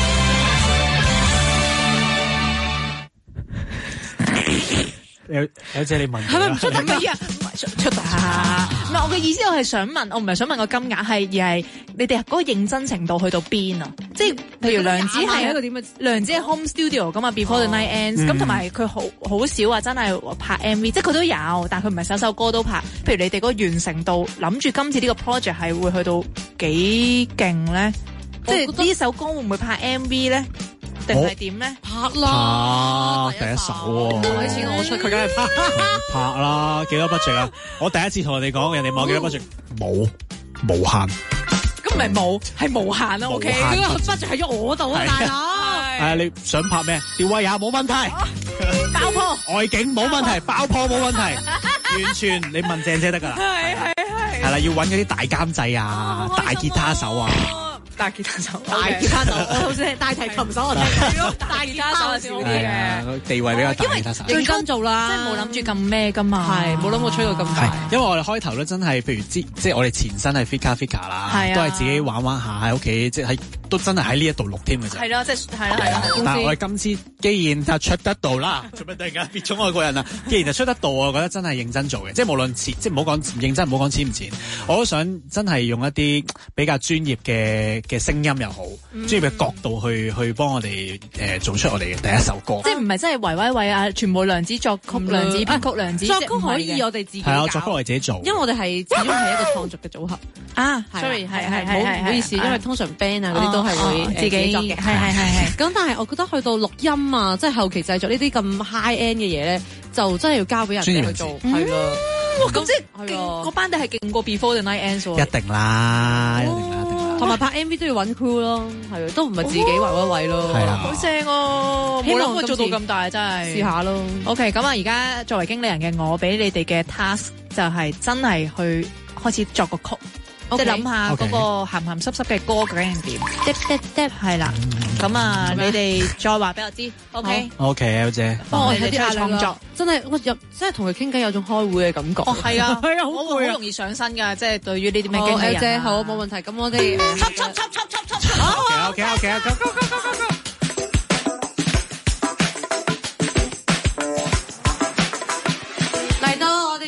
有有姐你問係咪唔出得嘅啊？唔係出出得啊！唔係我嘅意思，我係想問，我唔係想問個金額，係而係你哋嗰個認真程度去到邊啊？即係譬如梁子係一個點嘅？梁子係 home studio 咁啊 ，Before the night ends 咁，同埋佢好好少話真係拍 M V，即係佢都有，但係佢唔係首首歌都拍。譬如你哋嗰個完成度，諗住今次呢個 project 係會去到幾勁咧？即係呢首歌會唔會拍 M V 咧？定係點咧？ 拍啦， 第一首喎， 啲錢我出，佢梗係拍。 拍啦，幾多 budget 啊？我第一次同人哋講，人哋問我幾多 budget，冇，無限。 咁唔係冇，係無限啦。O K，呢個 budget 喺咗我度啊，大佬。 係你想拍咩？吊威也冇問題， 爆破外景冇問題，爆破冇問題，完全你問鄭姐得噶啦。 係係係。係啦， 要揾嗰啲大監製啊，大吉他手啊。 大吉他手， 大吉他手，我好似係大提琴手我聽過，大吉他手少啲嘅， 地位比較大。吉他手認真做啦， 即係冇諗住咁咩噶嘛， 係冇諗過吹到咁大。 因為我哋開頭咧真係，譬如知即係我哋前身係 Fika Fika 啦，都係自己玩玩下喺屋企，即係喺都真係喺呢一度錄添嘅啫。 係咯，即係係啦係啦。 但係我哋今次既然就出得到啦，做乜突然間變咗外國人啊？既然就出得到，我覺得真係認真做嘅，即係無論錢，即係唔好講認真，唔好講錢唔錢，我都想真係用一啲比較專業嘅嘅聲音又好。專業嘅角度去去幫我哋誒做出我哋嘅第一首歌， 即係唔係真係維維維啊？全部梁子作曲、梁子編曲、梁子作曲可以我哋自己係啊，作曲我哋自己做， 因為我哋係始終係一個創作嘅組合啊。Sorry，係係係唔好意思，因為通常 band 啊嗰啲都係會自己作嘅，係係係係。咁但係我覺得去到錄音啊，即係後期製作呢啲咁 high end 嘅嘢咧，就真係要交俾人哋去做，係啦。 咁即係嗰班底係勁過 Before the Night Ends 喎。 一定啦，一定啦，一定啦。 同埋拍 M V 都要揾 crew 咯，係都唔係自己圍威喂咯。 係啊， 好正哦！冇諗過做到咁大，真係試下咯。 OK，咁啊，而家作為經理人嘅我，俾你哋嘅 task 就係真係去開始作個曲，即係諗下嗰個鹹鹹濕濕嘅歌究竟係點。滴滴滴，係啦。咁啊，你哋再話俾我知。OK，OK，L 姐，幫我哋啲創作，真係我入，真係同佢傾偈有種開會嘅感覺。哦，係啊，係啊，我好容易上身㗎，即係對於呢啲咩經理人。L 姐，好，冇問題。咁我哋插插插插插插。OK，OK，OK，Go Go Go Go Go。嚟到我哋第一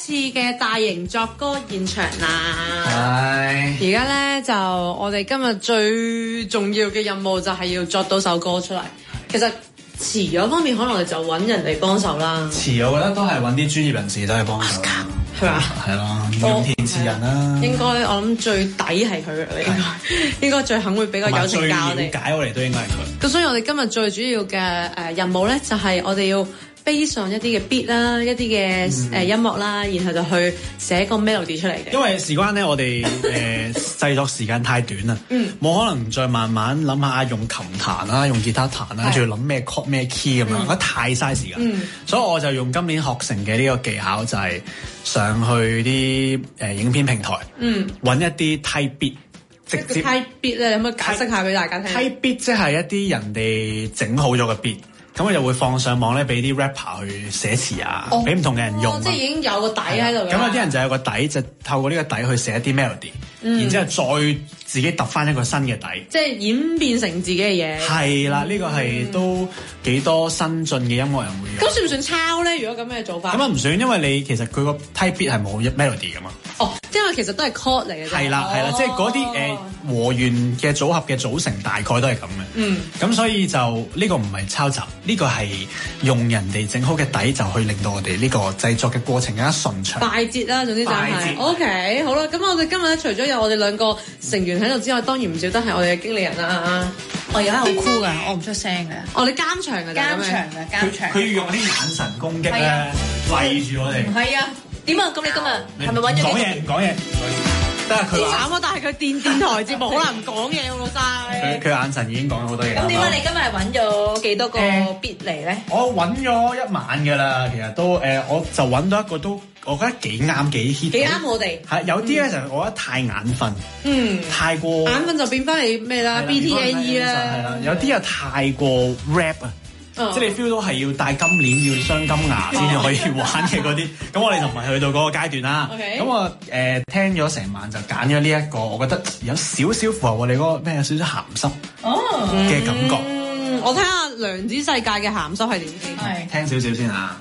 次嘅大型作歌現場啦。 係。 而家咧就我哋今日最重要嘅任務就係要作到首歌出嚟。其實詞嗰方面可能我哋就揾人嚟幫手啦。 詞我覺得都係揾啲專業人士都係幫手。 係嘛？ 係咯，用填詞人啦。 應該我諗最底係佢啦，應該應該最肯會比較有情教我哋。 最了解我哋都應該係佢。 咁所以我哋今日最主要嘅誒任務咧，就係我哋要背上一啲嘅 beat 啦，一啲嘅誒音樂啦，然後就去寫個 melody 出嚟嘅。 因為事關咧，我哋誒製作時間太短啦，冇、嗯、可能再慢慢諗下用琴彈啦，用吉他彈啦，仲要諗咩 chord 咩 key 咁樣，覺得太嘥時間。嗯、所以我就用今年學成嘅呢個技巧，就係上去啲誒、呃、影片平台，揾、嗯、一啲 type beat。直接 type beat 咧，有冇解釋下俾大家聽 ？type beat 即係一啲人哋整好咗嘅 beat。咁佢就會放上網咧，俾啲 rapper 去寫詞啊，俾唔、哦、同嘅人用、啊哦。即係已經有個底喺度。咁有啲人就有個底，就透過呢個底去寫一啲 melody，、嗯、然之後再自己揼翻一個新嘅底。即係演變成自己嘅嘢。係啦，呢、呢個係都幾多新進嘅音樂人會用。咁、嗯、算唔算抄咧？如果咁嘅做法？咁啊唔算，因為你其實佢個 type beat 係冇 melody 噶嘛。哦，因為其實都係 chord 嚟嘅。係啦係啦，即係嗰啲誒和弦嘅組合嘅組成大概都係咁嘅。嗯。咁所以就呢、呢個唔係抄襲。呢個係用人哋整好嘅底，就去令到我哋呢個製作嘅過程更加順暢。快捷啦，總之就係、是。O、okay, K， 好啦，咁我哋今日咧，除咗有我哋兩個成員喺度之外，當然唔少得係我哋嘅經理人啦。我而家好酷㗎，我唔出聲嘅。哦，你監場㗎，監場㗎，監場。佢要用啲眼神攻擊咧，圍住我哋。係啊，點啊？咁你今日係咪揾咗？講嘢，講嘢。得佢好慘啊！但係佢電電台節目好難講嘢喎，老細。佢佢眼神已經講咗好多嘢。咁點解你今日係揾咗幾多個 beat 嚟咧？我揾咗一晚㗎啦，其實都誒、呃，我就揾到一個都，我覺得幾啱幾 hit。幾啱我哋。係有啲咧就我覺得太眼瞓，嗯，太過眼瞓就變翻你咩啦 ？B T N E 啦。係啦，有啲又太過 rap 啊。Oh. 即係你 feel 到係要戴金鏈、要鑲金牙先至可以玩嘅嗰啲，咁、oh. 我哋就唔係去到嗰個階段啦。咁 Okay. 我誒、呃、聽咗成晚就揀咗呢一個，我覺得有少少符合我哋嗰個咩有少少鹹濕嘅感覺。嗯，我睇下梁子世界嘅鹹濕係點先。係聽少少先啊。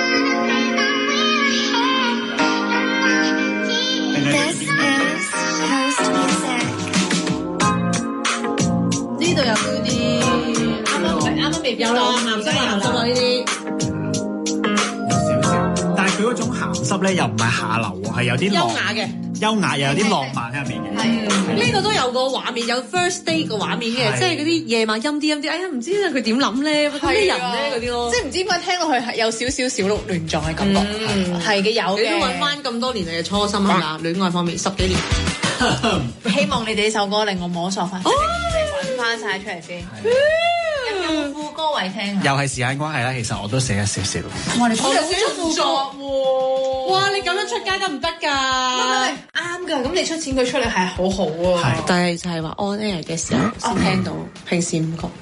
呢度有冇啲？啱啱未有啦，鹹濕鹹濕啊呢啲，有少少，但係佢嗰種鹹濕咧又唔係下流喎，係有啲優雅嘅，優雅又有啲浪漫喺入面嘅。係，呢個都有個畫面，有 first day 個畫面嘅，即係嗰啲夜晚陰啲陰啲，哎呀唔知佢點諗咧，嗰啲人咧嗰啲咯，即係唔知點解聽落去係有少少小鹿亂撞嘅感覺，係嘅有嘅。你都揾翻咁多年嚟嘅初心係嘛？戀愛方面十幾年，希望你哋呢首歌令我摸索翻，揾翻晒出嚟先。有副歌位聽，又係時間關係啦。其實我都寫咗少少。哇！你好出作喎！哇！你咁樣出街得唔得㗎？啱㗎。咁你出錢佢出嚟係好好喎。係，但係就係話 on air 嘅時候先聽到，平時唔覺。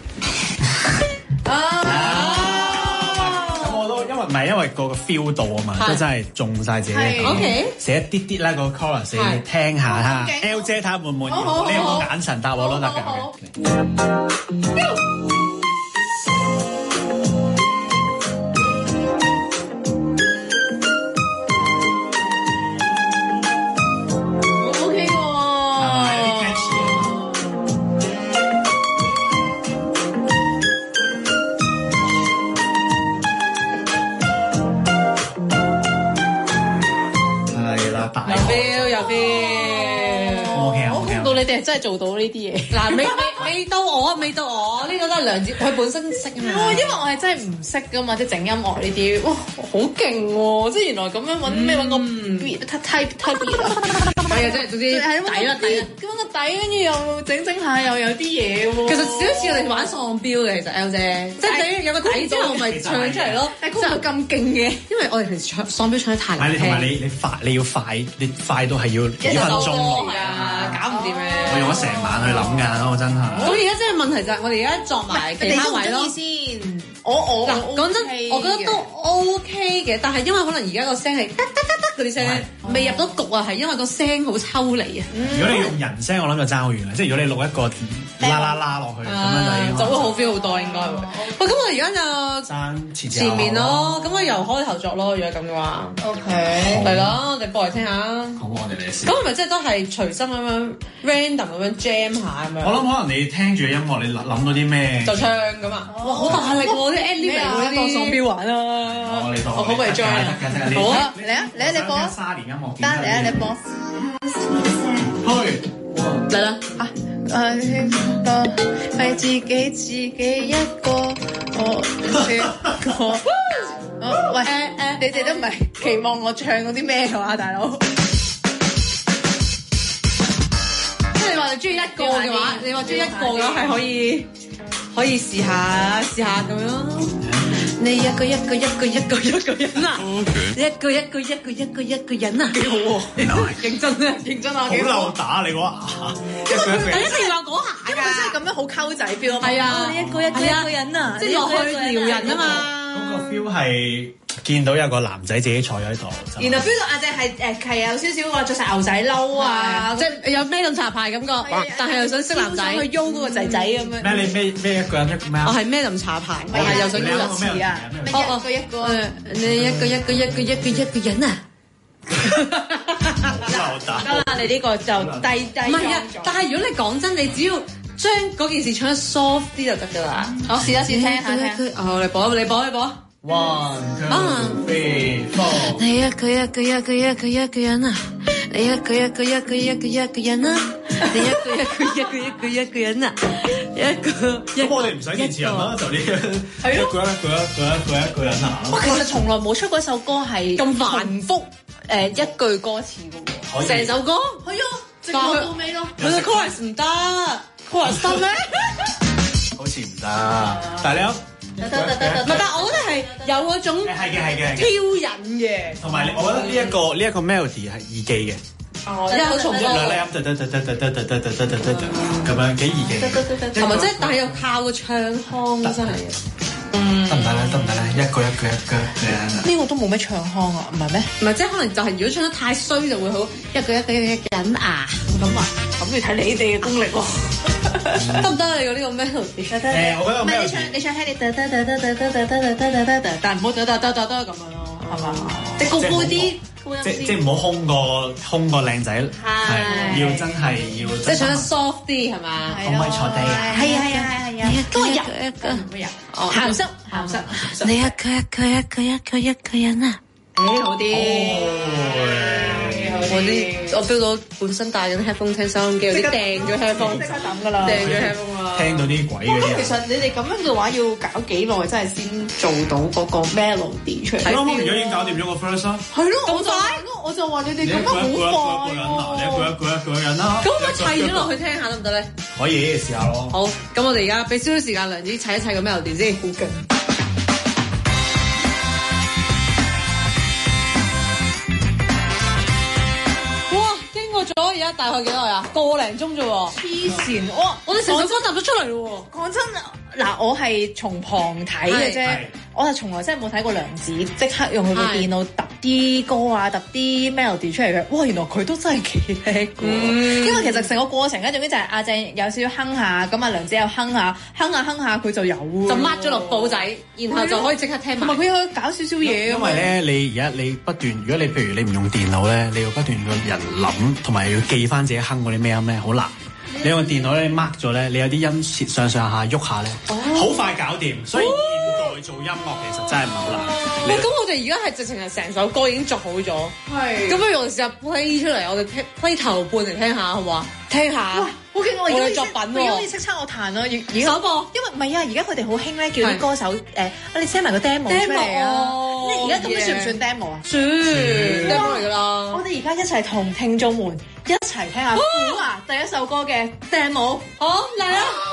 咁我都因為唔係因為個個 feel 到啊嘛，都真係中晒自己。O K。寫一啲啲啦個 chorus，你聽下嚇。L 姐睇下滿唔滿意？你有冇眼神答我都得嘅。你哋真係做到呢啲嘢嗱，未未未到我，未到我呢個都係梁子，佢本身識啊嘛。因為我係真係唔識噶嘛，即係整音樂呢啲，哇，好勁喎！即係原來咁樣揾咩揾個 beat type type beat 啊，係啊，即係總之底啦底啦，咁個底跟住又整整下又有啲嘢喎。其實少少似我哋玩喪標嘅，其實 L 姐，即係你有個底之後咪唱出嚟咯。但係佢咁勁嘅，因為我哋平時唱喪標唱得太難聽。同埋你你快你要快，你快到係要幾分鐘啊，搞唔掂嘅。我用咗成晚去諗㗎，我真係。咁而家真係問題就係我哋而家作埋其他位咯。先，我我嗱講真，我覺得都 OK 嘅，但係因為可能而家個聲係得得得得嗰啲聲咧，未入到局啊，係因為個聲好抽離啊。 如果你用人聲，我諗就爭好遠啦。即係如果你錄一個啦啦啦落去，咁樣就已經就會好 feel 好多應該會。喂，咁我哋而家就爭前前面咯，咁我由開頭作咯，如果咁嘅話。OK，係咯，我哋播嚟聽下。 好，我哋嚟試。 咁係咪即係都係隨心咁樣 random 咁樣 jam 下咁樣？ 我諗可能你聽住音樂，你諗諗到啲咩就唱咁啊！哇，好大力喎！啲 ad-lib 嚟喎，當喪標玩啦。 我嚟當。 我可唔可以 join 啊？好啊，嚟啊，嚟啊，你播。 沙年音樂。 得嚟啊，你播。 去。 嚟啦！啊，誒，係自己自己一個，我一個。喂誒誒，你哋都唔係期望我唱嗰啲咩嘅話，大佬？即係你話你中意一個嘅話，你話中意一個嘅話係可以可以試下試下咁樣。你一個一個一個一個一個人啊！一個一個一個一個一個人啊！幾好喎！認真啊！認真啊！ 好漏打你嗰下，一個一個人。 第一次話嗰下㗎，真係咁樣好溝仔 feel 啊嘛！係啊，你一個一個一個人啊！即係落去撩人啊嘛！ 嗰個 feel 係見到有個男仔自己坐喺度， 然後 feel 到阿姐係誒係有少少話着晒牛仔褸啊，即係有咩咁茶牌感覺，但係又想識男仔去喐嗰個仔仔咁樣。 咩你咩咩一個人一個咩啊？ 我係咩咁茶牌，我係又想喐一次啊！哦哦，一個你一個一個一個一個一個人啊！得啦，你呢個就低低唔係啊！但係如果你講真，你只要將嗰件事唱得 soft 啲就得㗎啦。我試一試聽下聽。哦，你播你播你播。 One two three four。 你一個一個一個一個一個人啊！你一個一個一個一個一個人啊！你一個一個一個一個一個人啊！一個咁我哋唔使填詞人啦，就呢個一個一個一個一個一個人啊！ 我其實從來冇出過一首歌係咁繁複誒一句歌詞嘅喎，成首歌係啊，直落到尾咯。佢個 chorus 唔得 ，chorus 得咩？ 好似唔得，但係你有。 得得得得，唔係，但係我覺得係有嗰種係嘅係嘅挑引嘅， 同埋我覺得呢一個呢一個 melody 係易記嘅。 哦，一口重複兩粒音，得得得得得得得得得得得咁樣幾易記。 同埋即係，但係又靠個唱腔真係。 嗯，得唔得咧？得唔得咧？一個一個一個呢個都冇咩唱腔啊，唔係咩？唔係，即係可能就係如果唱得太衰就會好一個一個一個人啊咁啊，咁要睇你哋嘅功力喎。得唔得你個呢個 melody？ 誒，我覺得 melody。 你唱你唱喺你得得得得得得得得得得得得，但唔好得得得得得咁樣咯，係嘛？即係高高啲。 即即唔好兇個兇個靚仔，係要真係要。 即係唱得 soft 啲係嘛？ 可唔可以坐低啊？ 係啊係啊係啊係啊！都係入一個咩入？鹹濕鹹濕。你一個一個一個一個一個人啊！誒好啲。我啲我 feel 到本身戴緊 headphone 聽收音機，有啲掟咗 headphone，即刻抌㗎啦，掟咗 headphone 啦。 聽到啲鬼嘅。 咁其實你哋咁樣嘅話要搞幾耐，真係先做到嗰個 melody 出嚟？ 啱啱而家已經搞掂咗個 first 啦。 係咯，咁快？我就話你哋咁樣好快喎。 你一個一個一個人啦。 咁我砌咗落去聽下得唔得咧？ 可以試下咯。 好，咁我哋而家俾少少時間梁子砌一砌個 melody 先。好勁！咗而家大概幾耐啊？個零鐘啫喎！黐線！哇！我哋成首歌答咗出嚟咯喎！講真，嗱，我係從旁睇嘅啫，我係從來真係冇睇過梁子即刻用佢部電腦揼啲歌啊、揼啲 melody 出嚟嘅。哇！原來佢都真係幾叻嘅，嗯、因為其實成個過程咧，總之就係阿鄭有少少哼下，咁啊梁子又哼下，哼下哼下佢就有，就 mark 咗落簿仔，然後就可以即刻聽。同埋佢可以搞少少嘢。 因為咧，你而家你不斷，如果你譬如你唔用電腦咧，你要不斷個人諗，同埋要記翻自己哼嗰啲咩咩，好難。你用電腦咧 mark 咗咧，你有啲音切上上下喐下咧，好、哦、快搞掂。所以現代做音樂其實真係唔好難。 喂、哦，咁我哋而家係直情係成首歌已經作好咗，係咁是不如我哋試下 play 出嚟，我哋聽 play 頭半嚟聽下，好唔好啊？聽下。哇好勁！我而家作品喎，可以識測我彈咯，而首播。因為唔係啊，而家佢哋好興咧，叫啲歌手誒，我哋 send 埋個 demo 出嚟啊！而家咁樣算唔算 demo 啊？算 demo 嚟㗎啦！我哋而家一齊同聽眾們一齊聽下估啊第一首歌嘅 demo。好嚟啊！